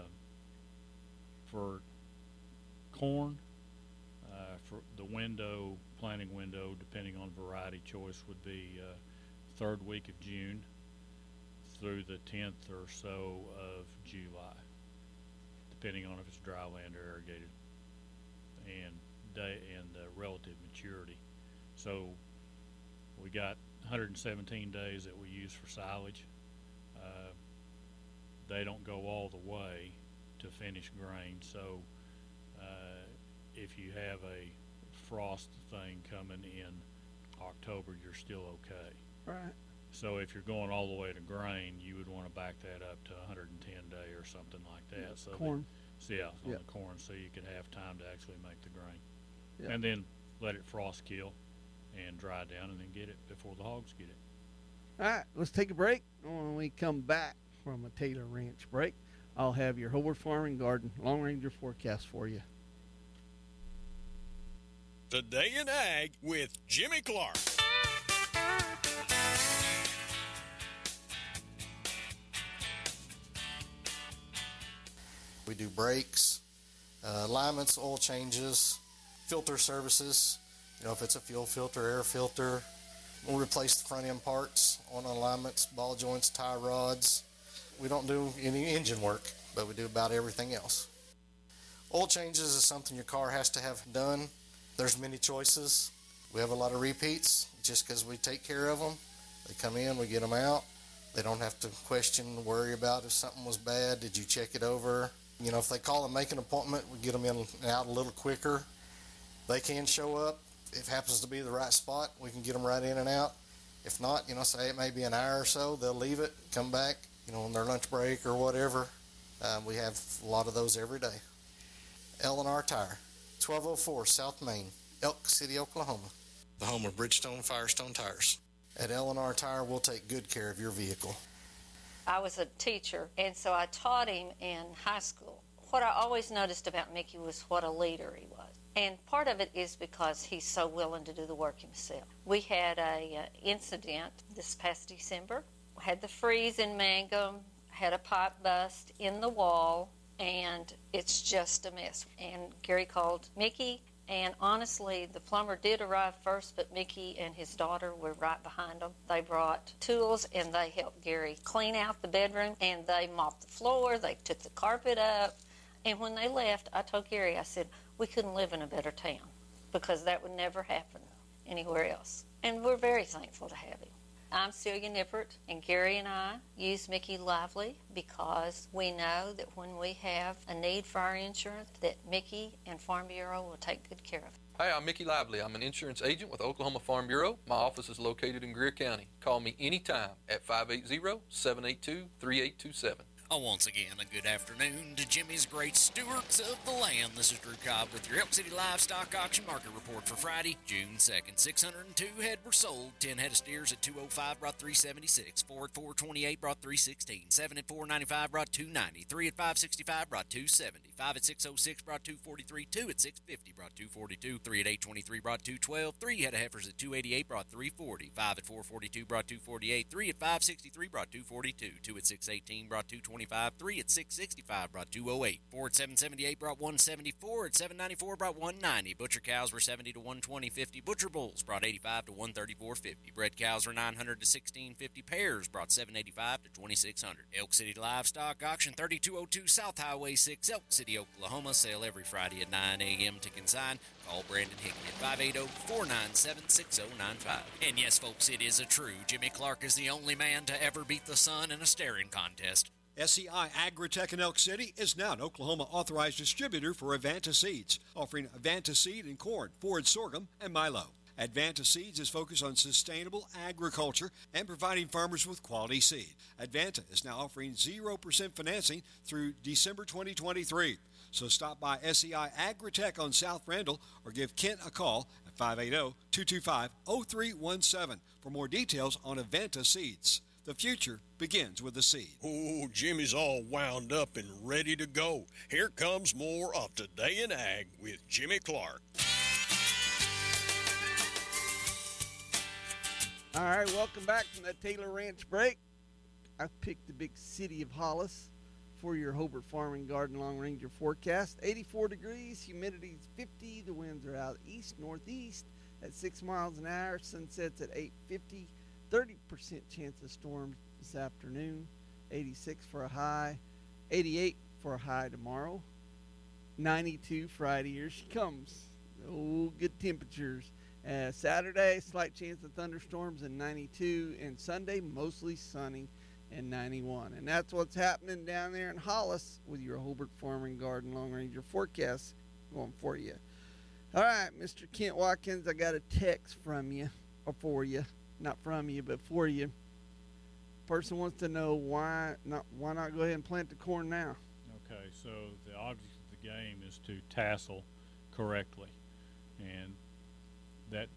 for corn, uh, for the window, planting window, depending on variety choice, would be uh, third week of June through the tenth or so of July, depending on if it's dry land or irrigated, and day and uh, relative maturity. So we got one hundred seventeen days that we use for silage. Uh, they don't go all the way to finished grain, so uh, if you have a frost thing coming in October, you're still okay. Right. So if you're going all the way to grain, you would want to back that up to one hundred ten day or something like that. Yeah, so corn. That, so yeah, on Yeah. the corn, so you could have time to actually make the grain. Yeah. And then let it frost kill, and dry down and then get it before the hogs get it. All right, let's take a break. When we come back from a Taylor Ranch break, I'll have your Hobart Farm and Garden Long Ranger forecast for you. Today in Ag with Jimmy Clark. We do brakes, uh, alignments, oil changes, filter services. You know, if it's a fuel filter, air filter, we'll replace the front end parts on alignments, ball joints, tie rods. We don't do any engine work, but we do about everything else. Oil changes is something your car has to have done. There's many choices. We have a lot of repeats just because we take care of them. They come in, we get them out. They don't have to question, worry about if something was bad. Did you check it over? You know, if they call and make an appointment, we get them in and out a little quicker. They can show up. If it happens to be the right spot, we can get them right in and out. If not, you know, say it may be an hour or so, they'll leave it, come back, you know, on their lunch break or whatever. Uh, we have a lot of those every day. L and R Tire, twelve oh four South Main, Elk City, Oklahoma, the home of Bridgestone Firestone tires. At L and R Tire, we'll take good care of your vehicle. I was a teacher, and so I taught him in high school. What I always noticed about Mickey was what a leader he was. And part of it is because he's so willing to do the work himself. We had a uh, incident this past December. We had the freeze in Mangum, had a pipe bust in the wall, and it's just a mess. And Gary called Mickey, and honestly, the plumber did arrive first, but Mickey and his daughter were right behind them. They brought tools, and they helped Gary clean out the bedroom, and they mopped the floor, they took the carpet up. And when they left, I told Gary, I said, we couldn't live in a better town because that would never happen anywhere else. And we're very thankful to have him. I'm Celia Nippert, and Gary and I use Mickey Lively because we know that when we have a need for our insurance, that Mickey and Farm Bureau will take good care of it. Hi, I'm Mickey Lively. I'm an insurance agent with Oklahoma Farm Bureau. My office is located in Greer County. Call me anytime at five eight zero, seven eight two, three eight two seven. Oh, once again, a good afternoon to Jimmy's great stewards of the land. This is Drew Cobb with your Elk City Livestock Auction Market Report for Friday, June second. six hundred two head were sold. ten head of steers at two oh five brought three seventy-six. four at four twenty-eight brought three sixteen. seven at four ninety-five brought two ninety. three at five sixty-five brought two seventy. five at six oh six brought two forty-three. two at six fifty brought two forty-two. three at eight twenty-three brought two twelve. three head of heifers at two eighty-eight brought three forty. five at four forty-two brought two forty-eight. three at five sixty-three brought two forty-two. two at six eighteen brought two twenty-five. three at six sixty-five brought two oh eight. four at seven seventy-eight brought one seventy-four. At seven ninety-four brought one ninety. Butcher cows were seventy to one twenty fifty. Butcher bulls brought eighty-five to one thirty-four fifty. Bred cows were nine hundred to sixteen fifty. Pairs brought seven eighty-five to twenty-six hundred. Elk City Livestock Auction, thirty-two oh two South Highway six, Elk City, Oklahoma. Sale every Friday at nine a.m. to consign. Call Brandon Hickman at five eight zero, four nine seven, six zero nine five. And yes, folks, it is a true. Jimmy Clark is the only man to ever beat the sun in a staring contest. S E I Agritech in Elk City is now an Oklahoma authorized distributor for Advanta Seeds, offering Advanta Seed in corn, forage sorghum, and milo. Advanta Seeds is focused on sustainable agriculture and providing farmers with quality seed. Advanta is now offering zero percent financing through December twenty twenty-three. So stop by S E I Agritech on South Randall or give Kent a call at five eight zero, two two five, zero three one seven for more details on Advanta Seeds. The future begins with the seed. Oh, Jimmy's all wound up and ready to go. Here comes more of Today in Ag with Jimmy Clark. All right, welcome back from that Taylor Ranch break. I picked the big city of Hollis for your Hobart Farm and Garden Long Ranger forecast. eighty-four degrees, humidity is fifty. The winds are out east northeast at six miles an hour. Sunsets at eight fifty. thirty percent chance of storms this afternoon. eighty-six for a high. eighty-eight for a high tomorrow. ninety-two Friday. Here she comes. Oh, good temperatures. Uh, Saturday, slight chance of thunderstorms and ninety-two. And Sunday, mostly sunny and ninety-one. And that's what's happening down there in Hollis with your Hobart Farm and Garden Long Ranger forecast going for you. All right, Mister Kent Watkins, I got a text from you, or for you. Not from you, but for you. Person wants to know why not why not go ahead and plant the corn now. Okay, so the object of the game is to tassel correctly, and that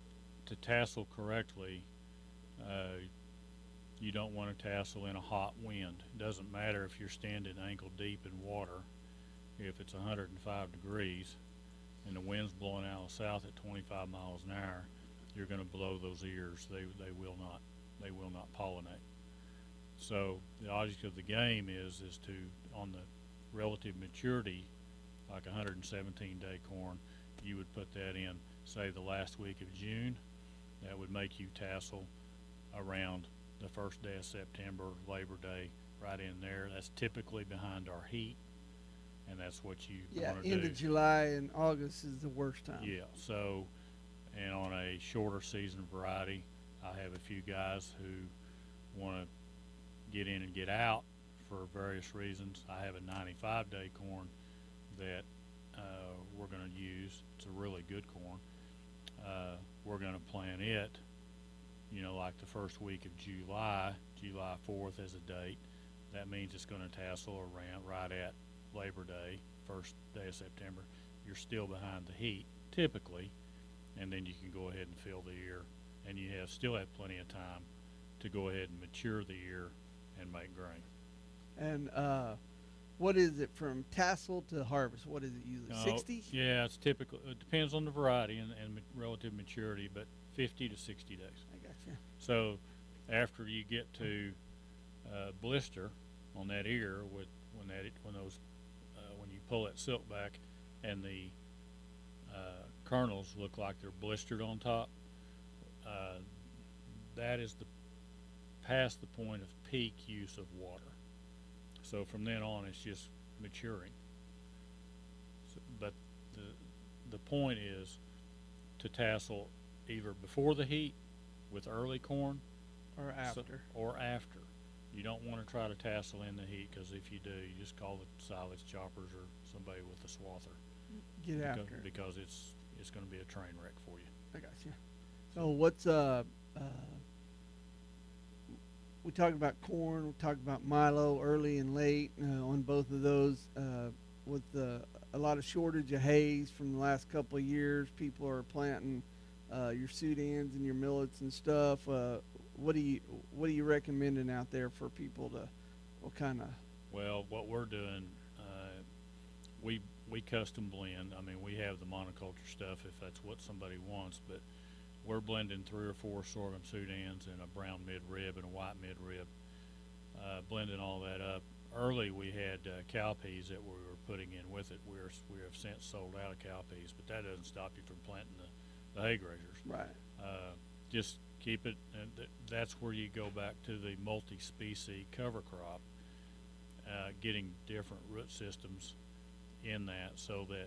to tassel correctly, uh, you don't want to tassel in a hot wind. It doesn't matter if you're standing ankle deep in water. If it's one hundred five degrees and the wind's blowing out of the south at twenty-five miles an hour, you're going to blow those ears. They they will not they will not pollinate. So the object of the game is is to, on the relative maturity, like one hundred seventeen day corn, you would put that in, say, the last week of June. That would make you tassel around the first day of September, Labor Day, right in there. That's typically behind our heat, and that's what you Yeah, want to do. end of July and August is the worst time. Yeah, so, and on a shorter season variety, I have a few guys who want to get in and get out for various reasons. I have a ninety-five day corn that uh, we're going to use. It's a really good corn. Uh, we're going to plant it, you know, like the first week of July, July fourth as a date. That means it's going to tassel around right at Labor Day, first day of September. You're still behind the heat, typically, and then you can go ahead and fill the ear, and you have still have plenty of time to go ahead and mature the ear and make grain. And uh, what is it from tassel to harvest? What is it usually? Uh, sixty? Yeah, it's typical. It depends on the variety and, and relative maturity, but fifty to sixty days. I gotcha. So after you get to uh, blister on that ear, with when that when those uh, when you pull that silk back and the uh, kernels look like they're blistered on top, uh, that is the past the point of peak use of water. So from then on, it's just maturing. So, but the the point is to tassel either before the heat with early corn, Or after. so, or after. You don't want to try to tassel in the heat, because if you do, you just call the silage choppers or somebody with a swather. Get because, after it. because it's it's going to be a train wreck for you. I got you. So what's uh, uh we talked about corn, we talked about Milo early and late uh, on both of those. Uh, with uh, a lot of shortage of hays from the last couple of years, people are planting uh, your Sudans and your millets and stuff. Uh, what do you what are you recommending out there for people to, what kind of? Well, what we're doing, uh, we we custom blend. I mean, we have the monoculture stuff if that's what somebody wants, but we're blending three or four sorghum Sudans and a brown midrib and a white midrib, uh, blending all that up. Early, we had uh, cowpeas that we were putting in with it. We're we have since sold out of cowpeas, but that doesn't stop you from planting the, the hay grazers. Right. Uh, just keep it, and th- that's where you go back to the multi-species cover crop, uh, getting different root systems in that, so that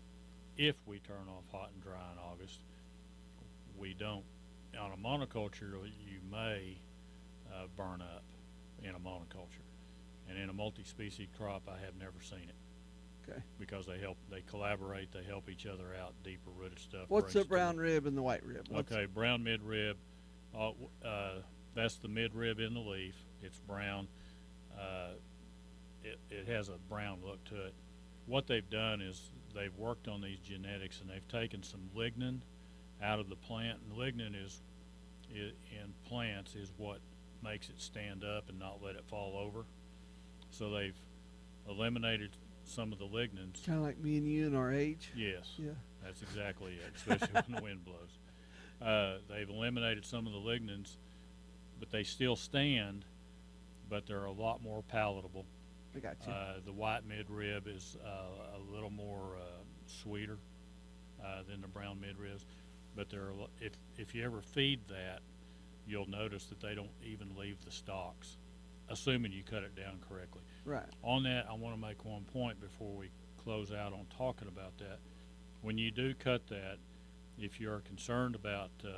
if we turn off hot and dry in August, we don't. On a monoculture, you may uh, burn up in a monoculture, and in a multi-species crop, I have never seen it. Okay. Because they help, they collaborate, they help each other out. Deeper rooted stuff. What's the breaks brown through. rib and the white rib? What's Okay, brown midrib. Uh, uh, that's the midrib in the leaf. It's brown. Uh, it, it has a brown look to it. What they've done is they've worked on these genetics, and they've taken some lignin out of the plant. And lignin is, is in plants is what makes it stand up and not let it fall over. So they've eliminated some of the lignins. Kind of like me and you and our age. Yes. Yeah. That's exactly it, especially when the wind blows. Uh, they've eliminated some of the lignins, but they still stand, but they're a lot more palatable. I got you. Uh, the white midrib is uh, a little more uh, sweeter uh, than the brown midribs, but they're a lo- if if you ever feed that, you'll notice that they don't even leave the stalks, assuming you cut it down correctly. Right. On that, I want to make one point before we close out on talking about that. When you do cut that, if you're concerned about uh,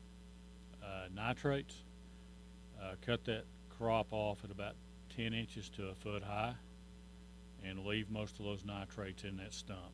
uh, nitrates, uh, cut that crop off at about ten inches to a foot high and leave most of those nitrates in that stump.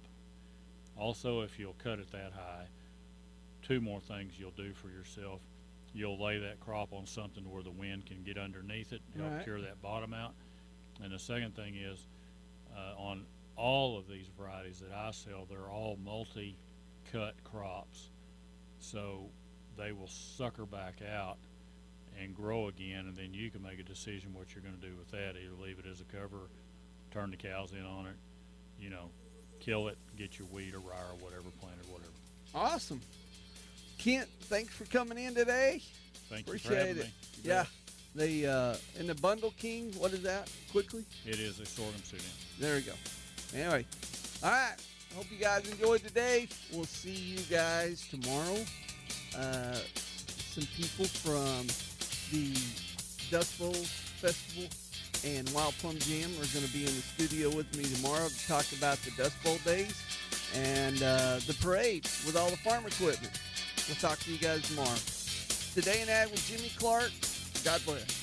Also, if you'll cut it that high, two more things you'll do for yourself. You'll lay that crop on something where the wind can get underneath it, help Right. cure that bottom out. And the second thing is, uh, on all of these varieties that I sell, they're all multi-cut crops. So they will sucker back out and grow again, and then you can make a decision what you're going to do with that. Either leave it as a cover, turn the cows in on it, you know, kill it, get your wheat or rye or whatever planted, whatever. Awesome. Kent, thanks for coming in today. Thank Appreciate you for having it. me. You Yeah. bet. The uh, in the Bundle King, what is that? Quickly. It is a sorghum sit-in. There we go. Anyway, all right. Hope you guys enjoyed today. We'll see you guys tomorrow. Uh, some people from the Dust Bowl Festival and Wild Plum Jam are going to be in the studio with me tomorrow to talk about the Dust Bowl days and uh, the parade with all the farm equipment. We'll talk to you guys tomorrow. Today in Ag with Jimmy Clark. God bless.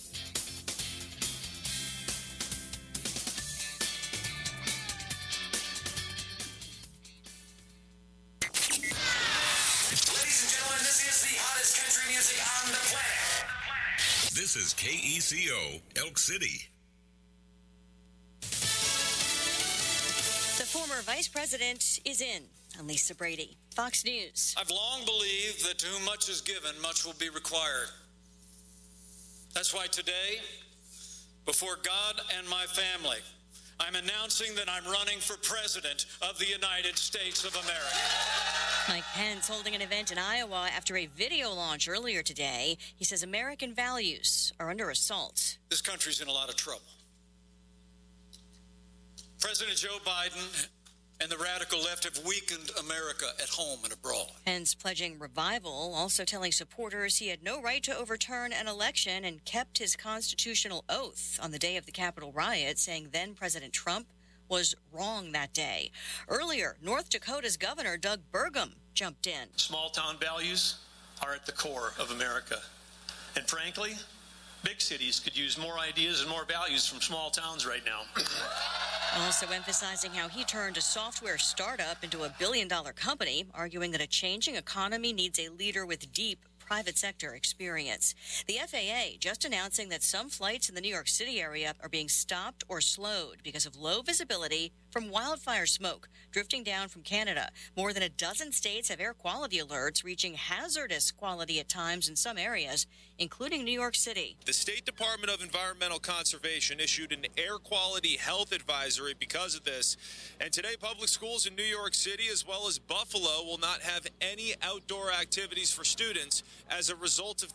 Ladies and gentlemen, this is the hottest country music on the planet. This is K E C O, Elk City. The former vice president is in. I'm Lisa Brady, Fox News. I've long believed that to whom much is given, much will be required. That's why today, before God and my family, I'm announcing that I'm running for president of the United States of America. Mike Pence holding an event in Iowa after a video launch earlier today. He says American values are under assault. This country's in a lot of trouble. President Joe Biden and the radical left have weakened America at home and abroad. Pence pledging revival, also telling supporters he had no right to overturn an election and kept his constitutional oath on the day of the Capitol riot, saying then President Trump was wrong that day. Earlier, North Dakota's Governor Doug Burgum jumped in. Small town values are at the core of America. And frankly, big cities could use more ideas and more values from small towns right now. Also emphasizing how he turned a software startup into a billion-dollar company, arguing that a changing economy needs a leader with deep private sector experience. The F A A just announcing that some flights in the New York City area are being stopped or slowed because of low visibility from wildfire smoke drifting down from Canada. More than a dozen states have air quality alerts reaching hazardous quality at times in some areas, including New York City. The State Department of Environmental Conservation issued an air quality health advisory because of this. And today, public schools in New York City as well as Buffalo will not have any outdoor activities for students as a result of